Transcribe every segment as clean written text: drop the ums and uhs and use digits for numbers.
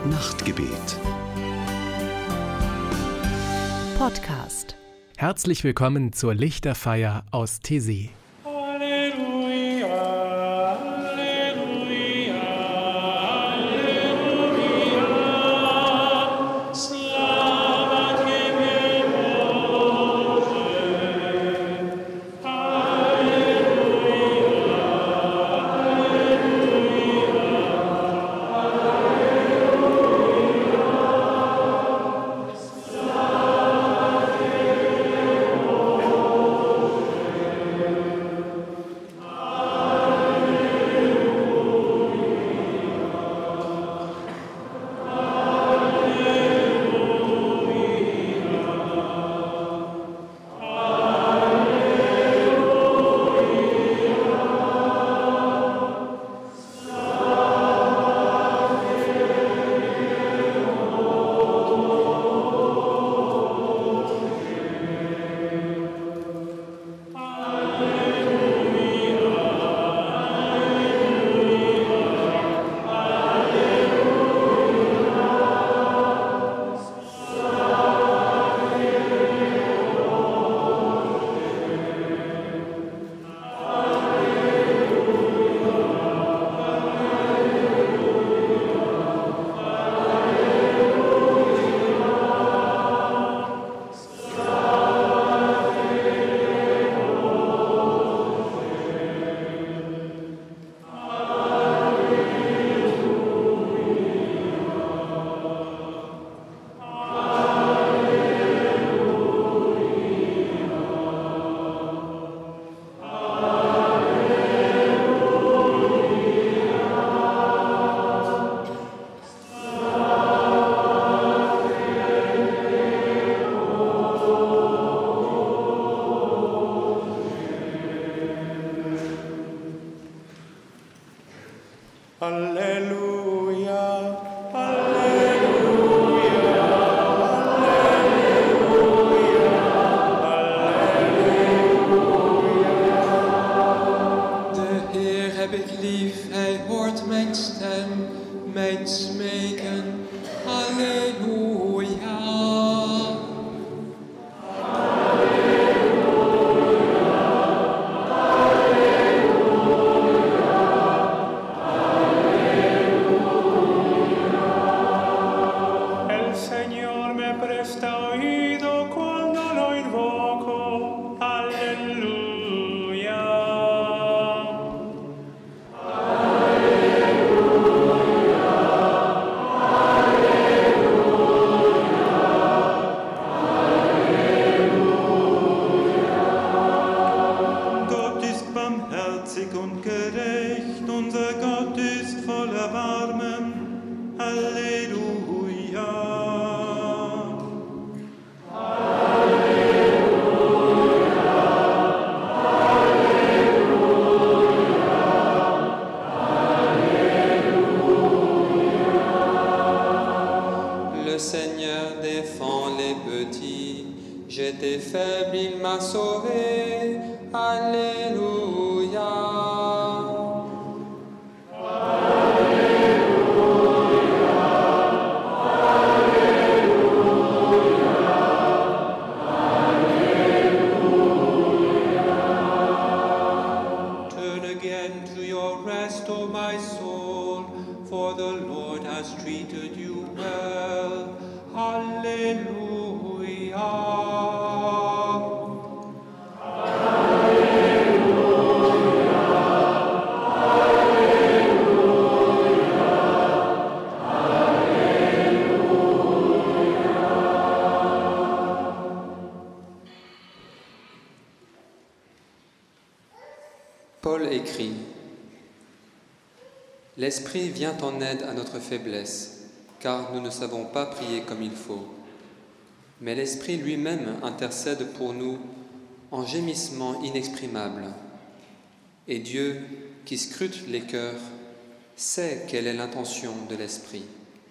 Nachtgebet. Podcast. Herzlich willkommen zur Lichterfeier aus Taizé. Alléluia, Alléluia, Alléluia. De Heer heb ik lief, Hij hoort mijn stem, mijn smeken. Halleluja. El Señor me presta oído cuando lo invoco. Aleluya. Gott ist barmherzig und gerecht, unser Gott ist voll Erbarmen. Halleluja. Le Seigneur défend les petits. J'étais faible, il m'a sauvé. Alléluia. Turn again to your rest, O my soul, for the Lord has treated you well. Hallelujah. Paul écrit: L'Esprit vient en aide à notre faiblesse, car nous ne savons pas prier comme il faut. Mais l'Esprit lui-même intercède pour nous en gémissements inexprimables. Et Dieu, qui scrute les cœurs, sait quelle est l'intention de l'Esprit.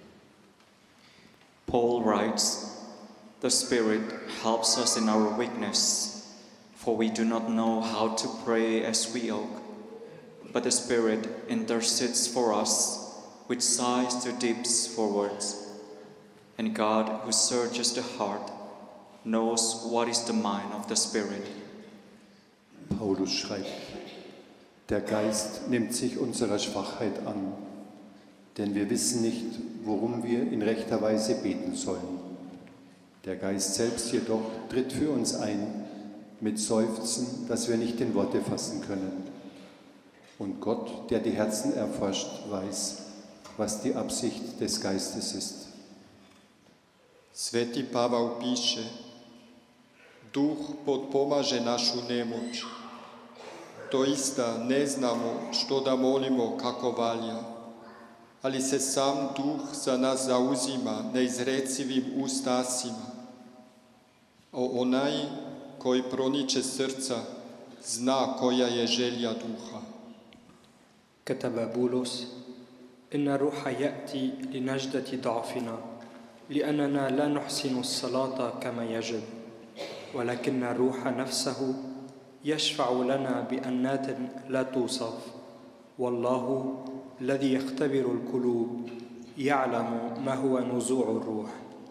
Paul writes, "The Spirit helps us in our weakness, for we do not know how to pray as we ought, but the Spirit intercedes for us which sighs to deeps for words. And God, who searches the heart, knows what is the mind of the Spirit. Paulus schreibt, der Geist nimmt sich unserer Schwachheit an, denn wir wissen nicht, worum wir in rechter Weise beten sollen. Der Geist selbst jedoch tritt für uns ein mit Seufzen, das wir nicht in Worte fassen können. Und Gott, der die Herzen erforscht, weiß, was die Absicht des Geistes ist. Sveti Pavel píše, Duh potpomaže našu nemoć. Doista ne znamo što da molimo kako valja, ali se sam Duh za nas zauzima neizrecivim ustasima. A onaj koji proniče srca zna koja je želja Duha. كتب بولس: إن الروح يأتي لنجدة ضعفنا لأننا لا نحسن الصلاة كما يجب، ولكن الروح نفسه يشفع لنا بأنات لا توصف، والله الذي يختبر القلوب يعلم ما هو نزوع الروح.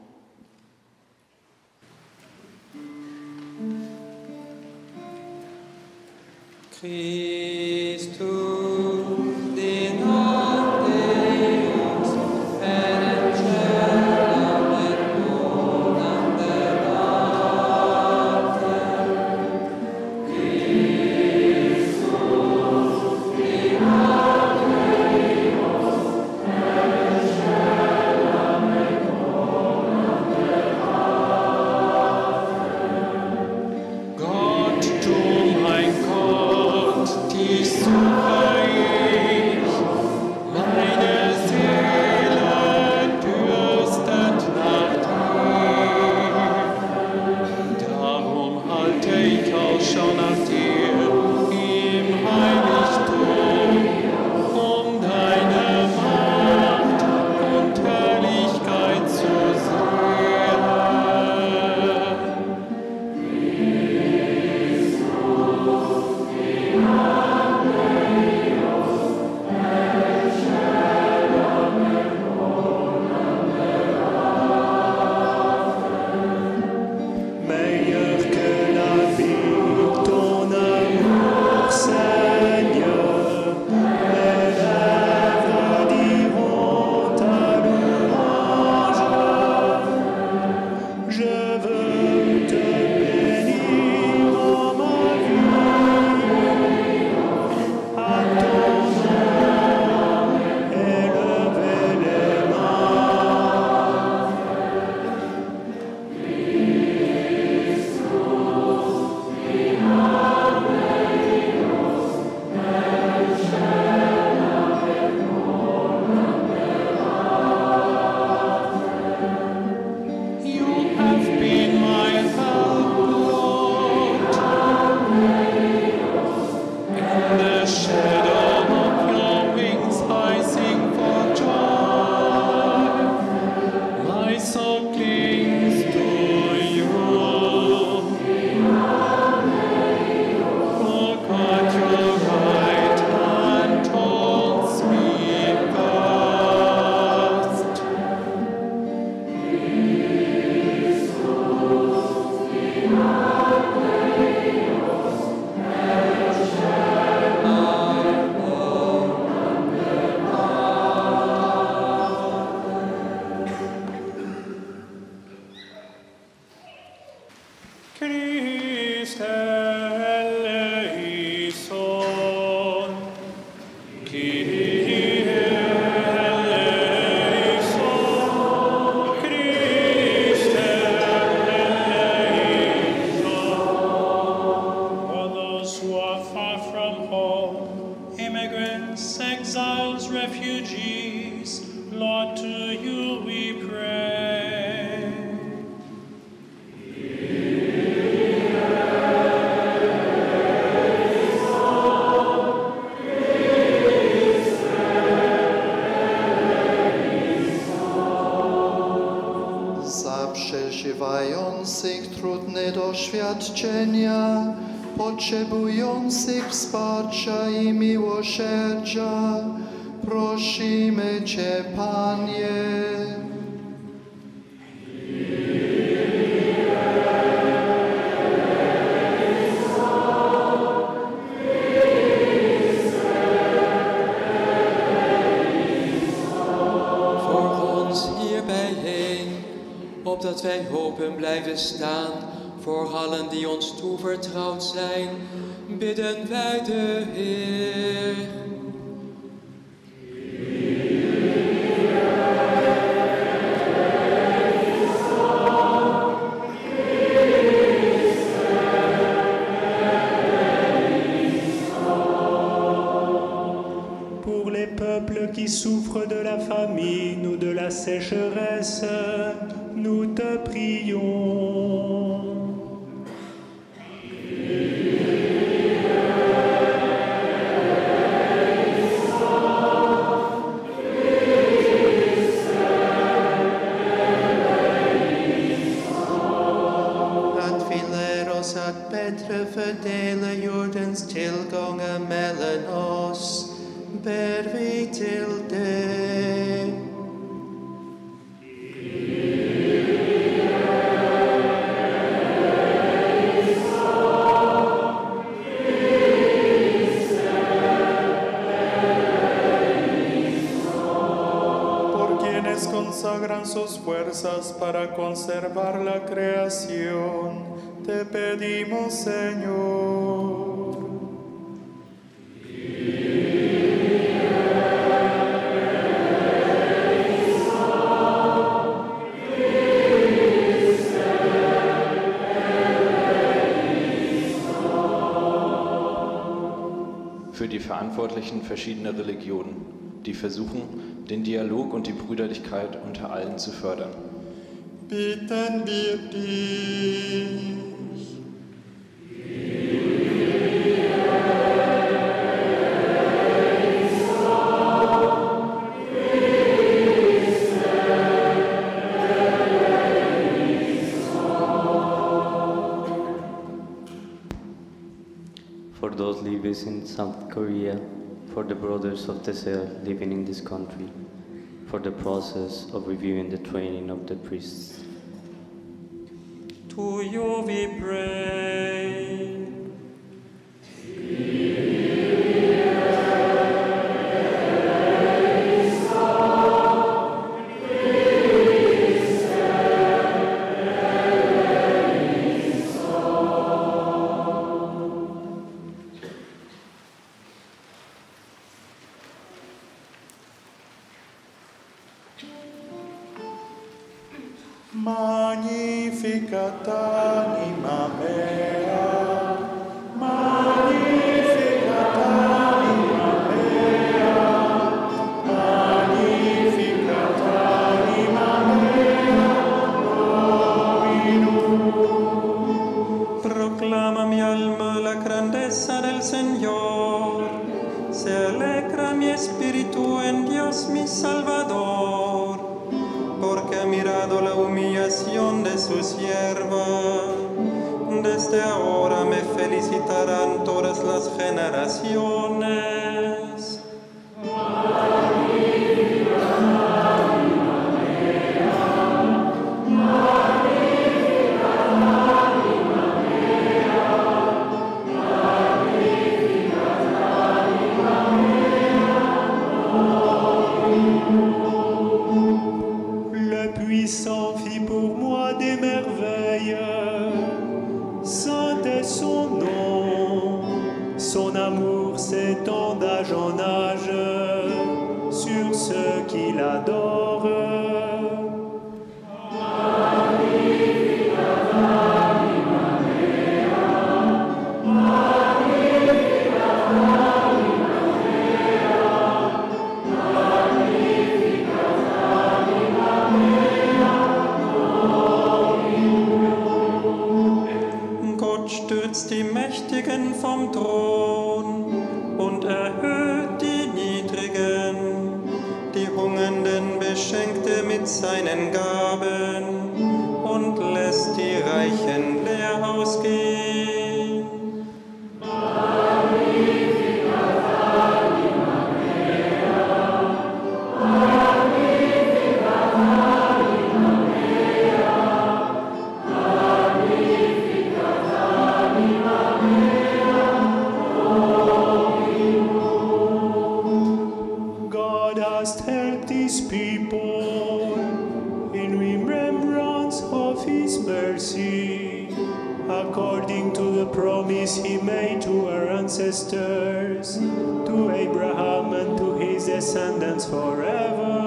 przeżywających trudne doświadczenia, potrzebujących wsparcia i miłosierdzia, Prosimy Cię, Panie. Opdat wij hopen blijven staan voor allen die ons toevertrouwd zijn, bidden wij de Heer. Pour les peuples qui souffrent de la famine ou de la sécheresse, nous te prions. Advileros ad Petre fidele Jordens tillgångar mellan oss, ber vi till dig. Consagran sus fuerzas para conservar la creación, te pedimos, Señor. Für die Verantwortlichen verschiedener Religionen, die versuchen, den Dialog und die Brüderlichkeit unter allen zu fördern. Bitten wir dich. For those living in South Korea, for the brothers of Tesel living in this country, for the process of reviewing the training of the priests. To you we pray. Magnificat anima mea, magnificat anima mea, magnificat anima mea, Dominum. Proclama mi alma la grandeza del Señor, se alegra mi espíritu en Dios mi Salvador, porque ha mirado la humillación de su sierva. Desde ahora me felicitarán todas las generaciones. Puissant fit pour moi des merveilles, saint est son nom, son amour s'étend d'âge en âge sur ceux qui l'adorent. Die Mächtigen vom Thron und erhöht die Niedrigen, die Hungernden beschenkt er mit seinen Gaben und lässt die Reichen leer ausgehen. Magnificat anima mea, his people, in remembrance of his mercy, according to the promise he made to our ancestors, to Abraham and to his descendants forever.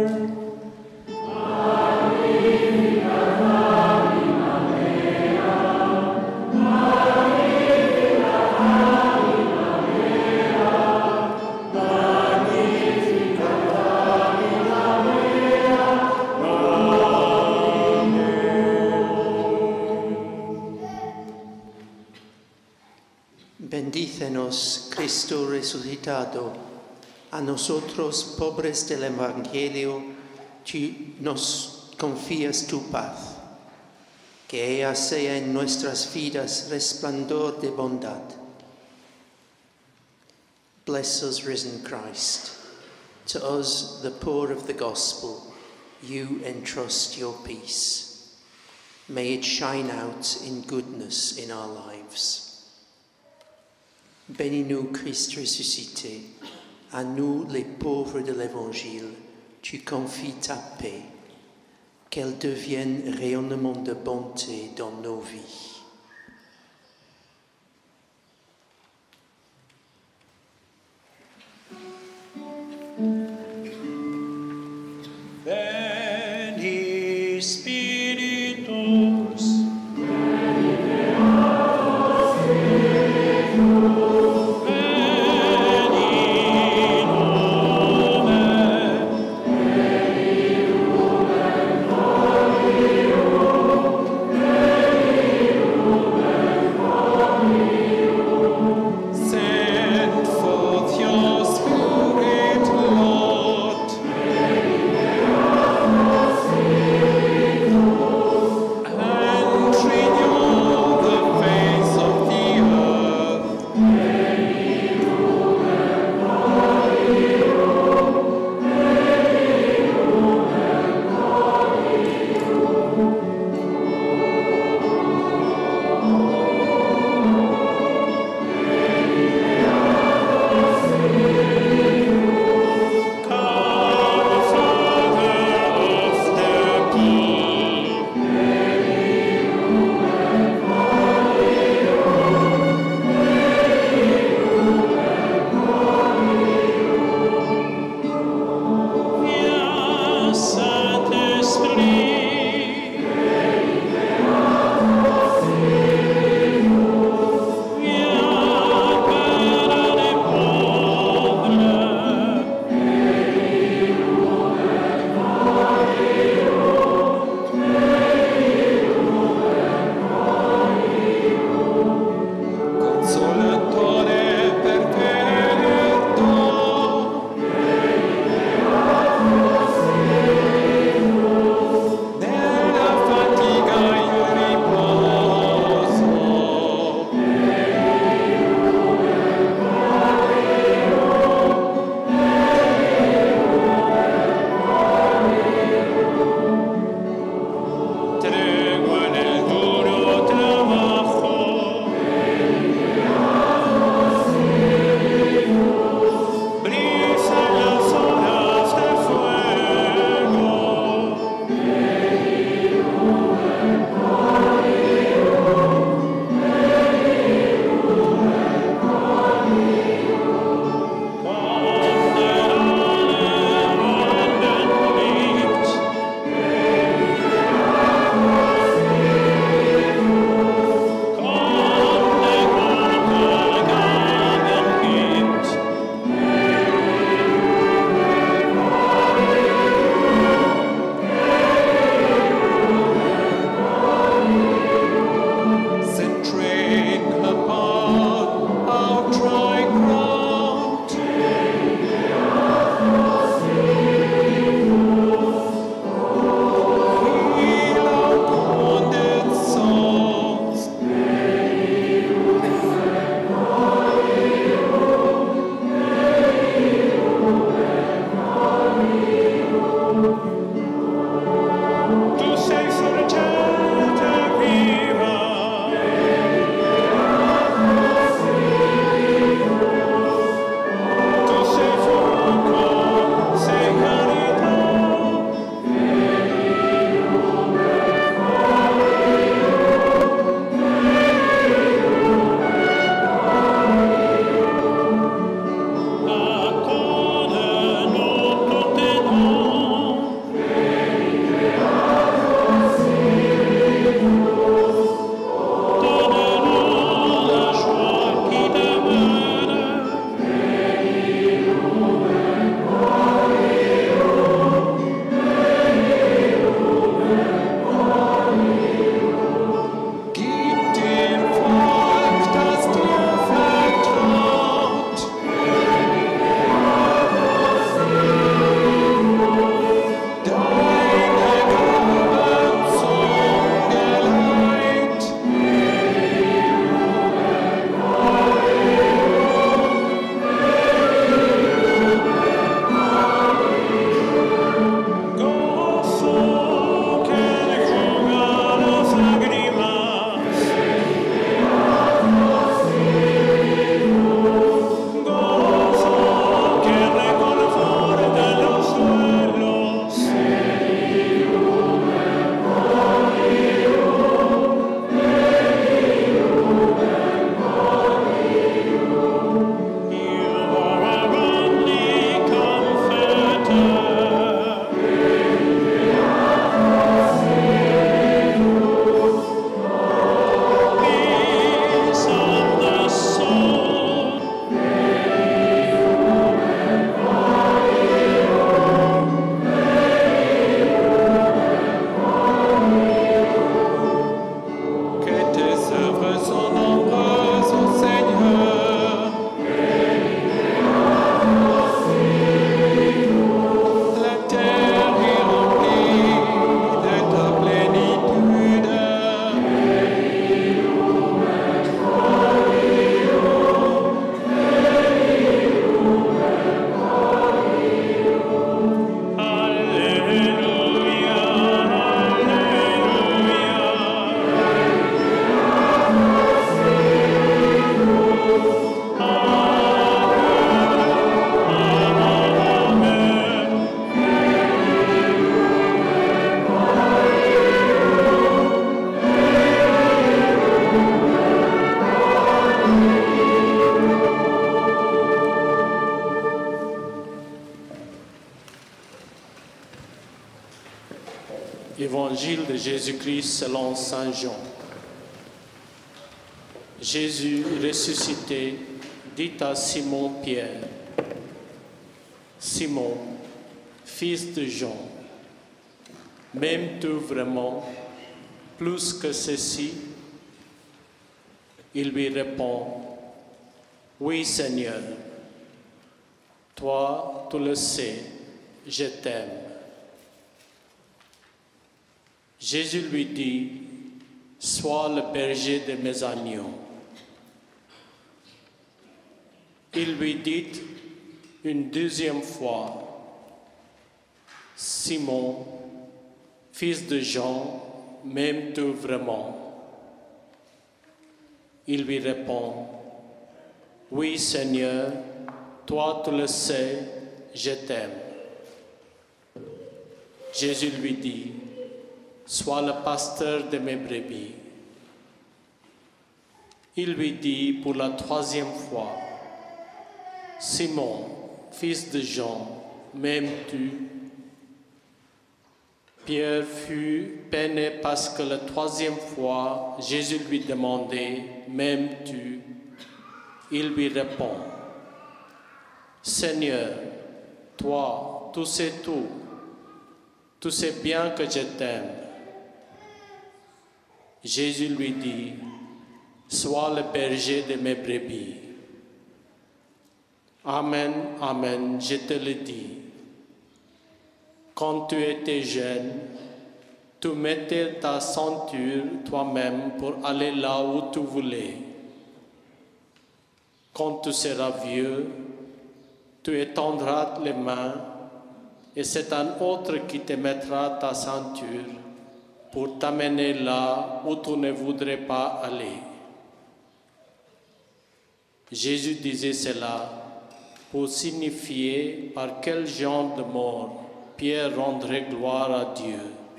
Bendícenos, Cristo resucitado, a nosotros, pobres del Evangelio, tú nos confías tu paz. Que ella sea en nuestras vidas resplandor de bondad. Bless us, risen Christ. To us, the poor of the gospel, you entrust your peace. May it shine out in goodness in our lives. Bénis-nous, Christ ressuscité, à nous les pauvres de l'Évangile, tu confies ta paix, qu'elle devienne rayonnement de bonté dans nos vies. Veni Spiritus, Évangile de Jésus-Christ selon Saint Jean. Jésus ressuscité dit à Simon-Pierre, « Simon, fils de Jean, m'aimes-tu vraiment plus que ceci ?» Il lui répond, « Oui, Seigneur, toi, tu le sais, je t'aime. » Jésus lui dit, « Sois le berger de mes agneaux. » Il lui dit une deuxième fois, « Simon, fils de Jean, m'aimes-tu vraiment ?» Il lui répond, « Oui, Seigneur, toi tu le sais, je t'aime. » Jésus lui dit, « Sois le pasteur de mes brebis. » Il lui dit pour la troisième fois, « Simon, fils de Jean, m'aimes-tu » Pierre fut peiné parce que la troisième fois, Jésus lui demandait, « M'aimes-tu » Il lui répond, « Seigneur, toi, tu sais tout. Tu sais bien que je t'aime. » Jésus lui dit, « Sois le berger de mes brebis. » Amen, amen, je te le dis. Quand tu étais jeune, tu mettais ta ceinture toi-même pour aller là où tu voulais. Quand tu seras vieux, tu étendras les mains et c'est un autre qui te mettra ta ceinture pour t'amener là où tu ne voudrais pas aller. Jésus disait cela pour signifier par quel genre de mort Pierre rendrait gloire à Dieu.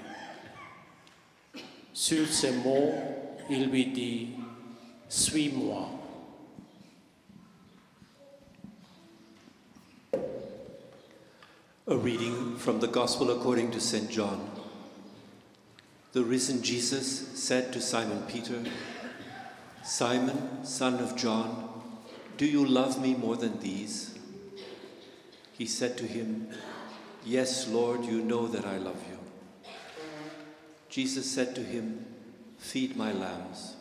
Sur ces mots, il lui dit, « Suis-moi. » A reading from the Gospel according to St. John. The risen Jesus said to Simon Peter, "Simon, son of John, do you love me more than these?" He said to him, "Yes, Lord, you know that I love you." Jesus said to him, "Feed my lambs."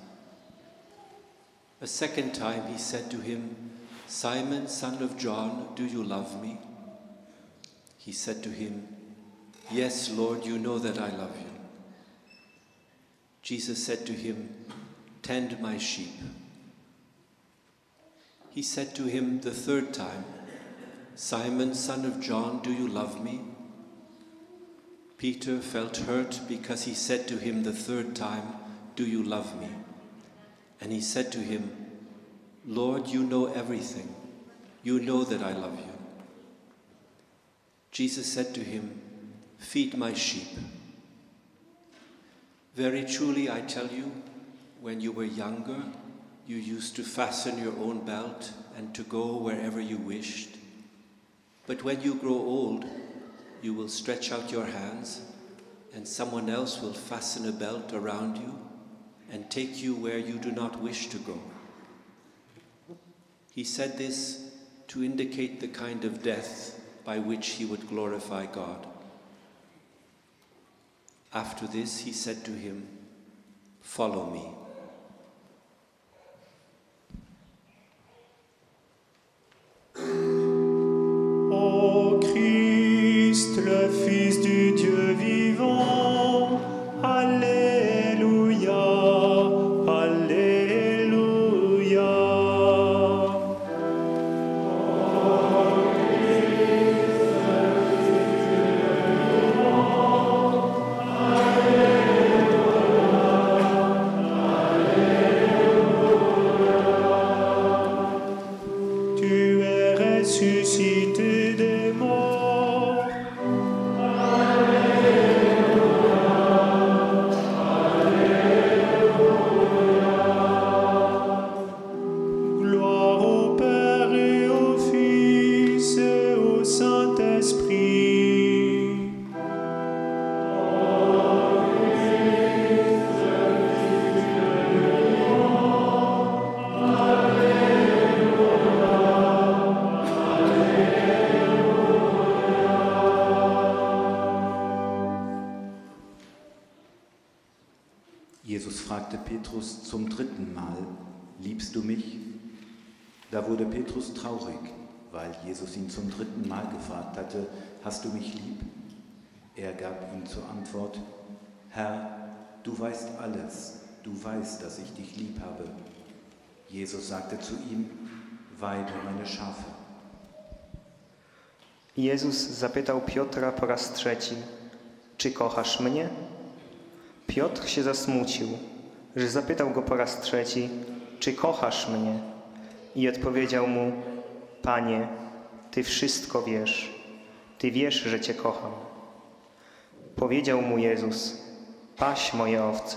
A second time he said to him, "Simon, son of John, do you love me?" He said to him, "Yes, Lord, you know that I love you." Jesus said to him, "Tend my sheep." He said to him the third time, "Simon, son of John, do you love me?" Peter felt hurt because he said to him the third time, "Do you love me?" And he said to him, "Lord, you know everything. You know that I love you." Jesus said to him, "Feed my sheep." Very truly I tell you, when you were younger, you used to fasten your own belt and to go wherever you wished. But when you grow old, you will stretch out your hands, and someone else will fasten a belt around you and take you where you do not wish to go. He said this to indicate the kind of death by which he would glorify God. After this, he said to him, "Follow me." Ô Christ, le Fils du Dieu vivant, Alléluia, Alléluia. Tu es ressuscité des morts. fragte Petrus zum 3. Mal, liebst du mich? Da wurde Petrus traurig, weil Jesus ihn zum 3. Mal gefragt hatte, hast du mich lieb? Er gab ihm zur Antwort, Herr, du weißt alles, du weißt, dass ich dich lieb habe. Jesus sagte zu ihm, weide meine Schafe. Jezus zapytał Piotra po raz 3, czy kochasz mnie? Piotr się zasmucił, że zapytał go po raz 3, czy kochasz mnie? I odpowiedział mu, Panie, Ty wszystko wiesz, Ty wiesz, że Cię kocham. Powiedział mu Jezus, paś moje owce.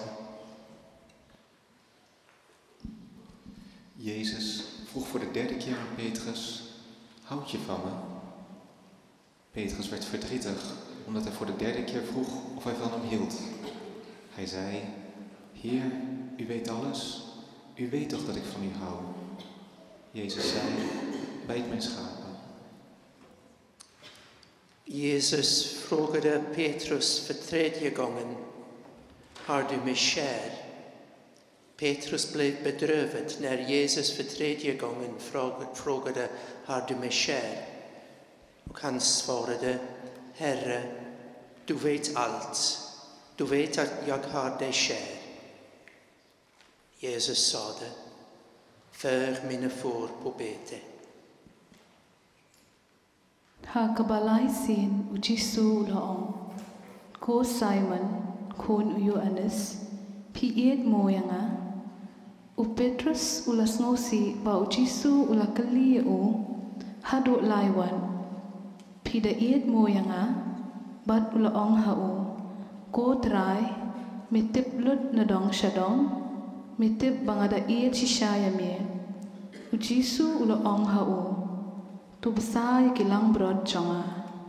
Jezus vroeg voor de 3e keer aan Petrus, houd je van me? Petrus werd verdrietig, omdat hij voor de 3e keer vroeg of hij van hem hield. Hij zei, Heer, u weet alles, u weet toch dat ik van u hou? Jezus zei, bijt mijn schapen. Jesus frågade Petrus för 3:e gången, har du mig kär? Petrus blev bedrövad när Jesus för 3:e gången frågade, har du mig kär? Och han svarade, Herre, du vet allt. Du vet att jag har dig kär. Jesus sade, för mina får på bete. Ha kabalai sin ujisu laong. Ko Simon, kon uyu anis, piet moyanga. U Petrus ulas ngosi ba ujisu ulakali u, hado laiwan. Pida iet moyanga, bat ulaong hau. Ko trai, mitip lut nadong shadong, mitip bangada iet shishaya me. Ujisu ulaong hau. Tu besar kilang brod jonga.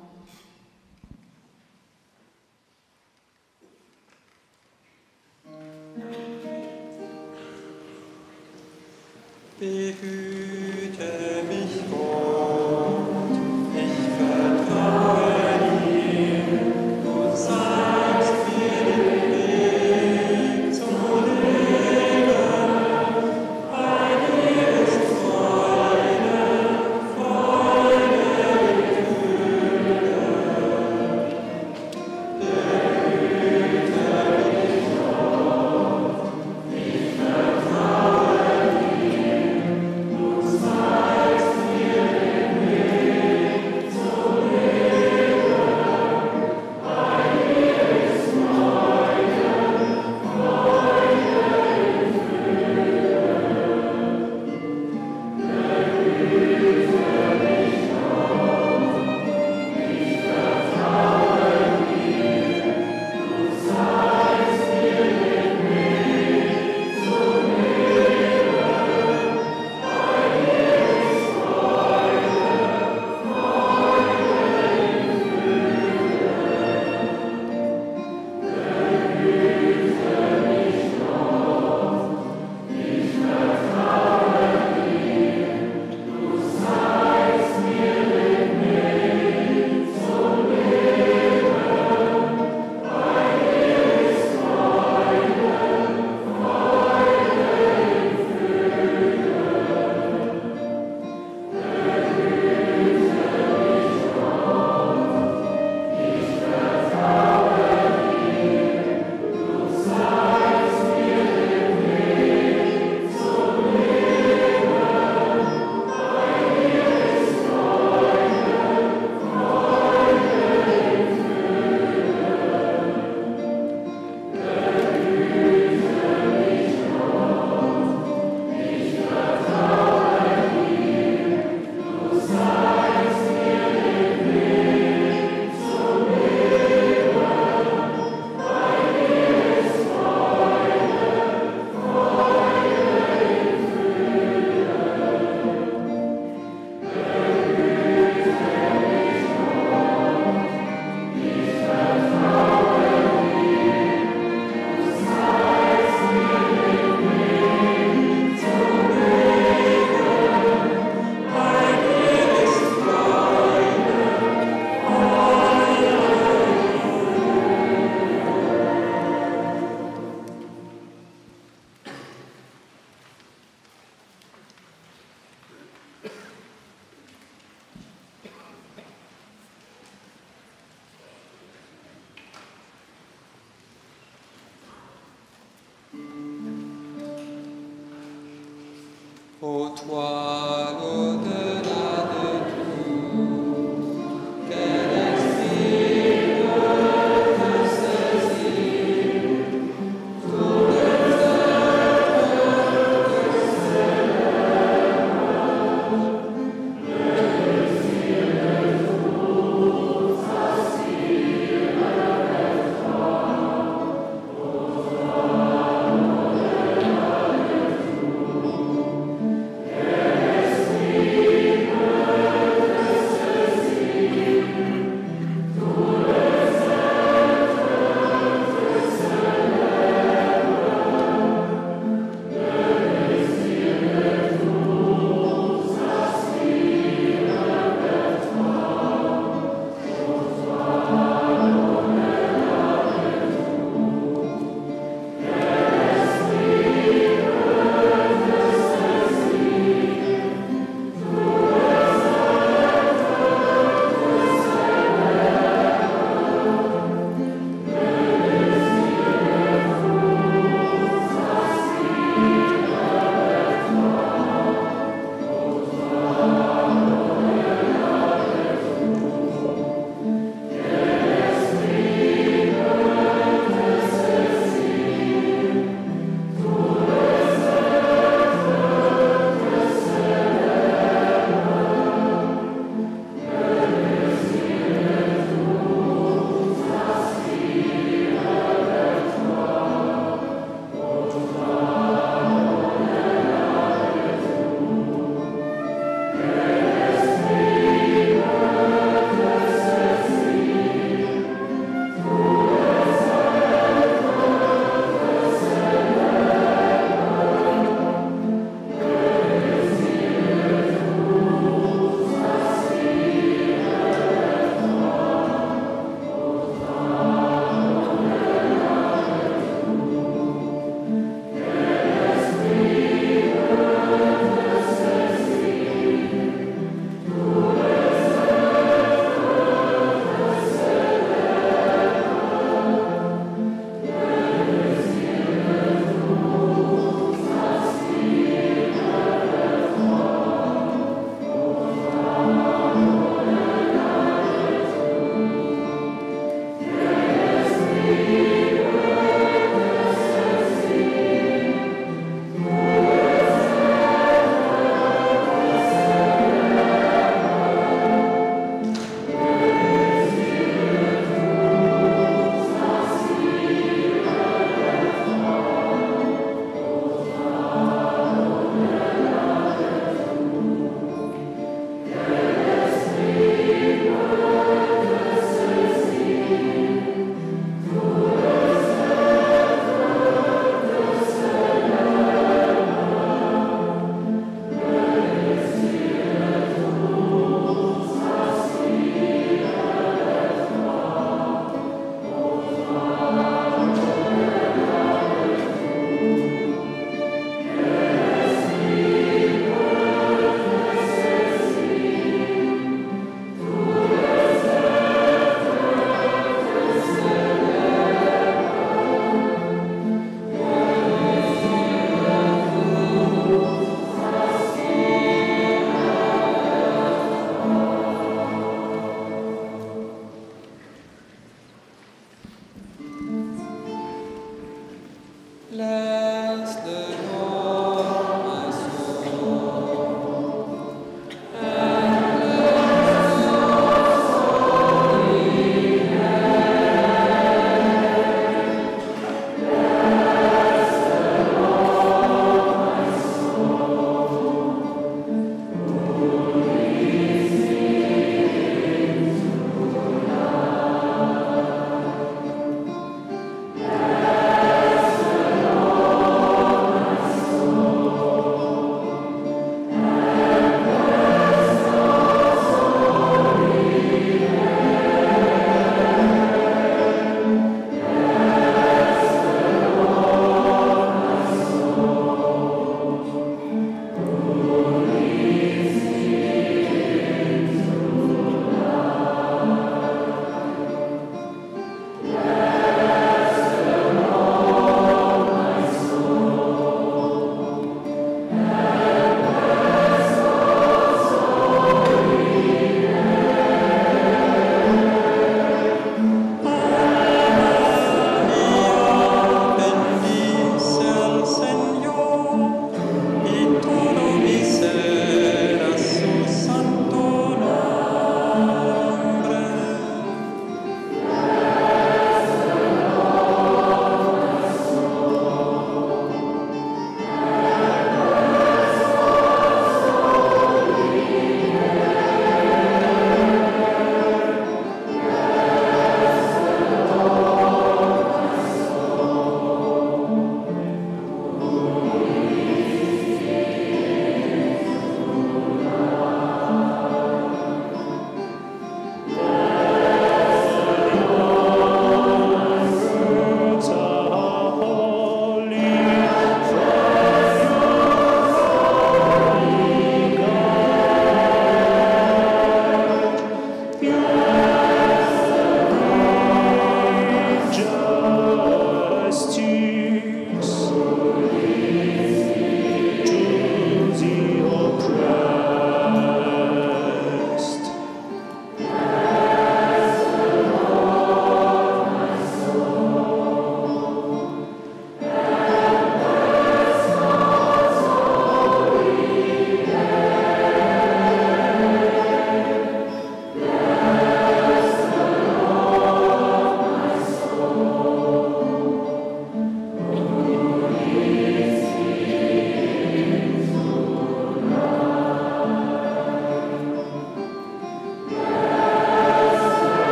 Behüte mich Gott, ich vertraue dir, du zeigst mir den Weg zum Leben. Bei dir ist Freude, Freude in Fülle. Behüte mich Gott, ich vertraue dir, du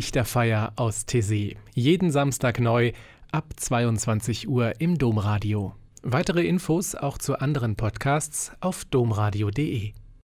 Lichterfeier aus Tessé. Jeden Samstag neu ab 22 Uhr im Domradio. Weitere Infos auch zu anderen Podcasts auf domradio.de.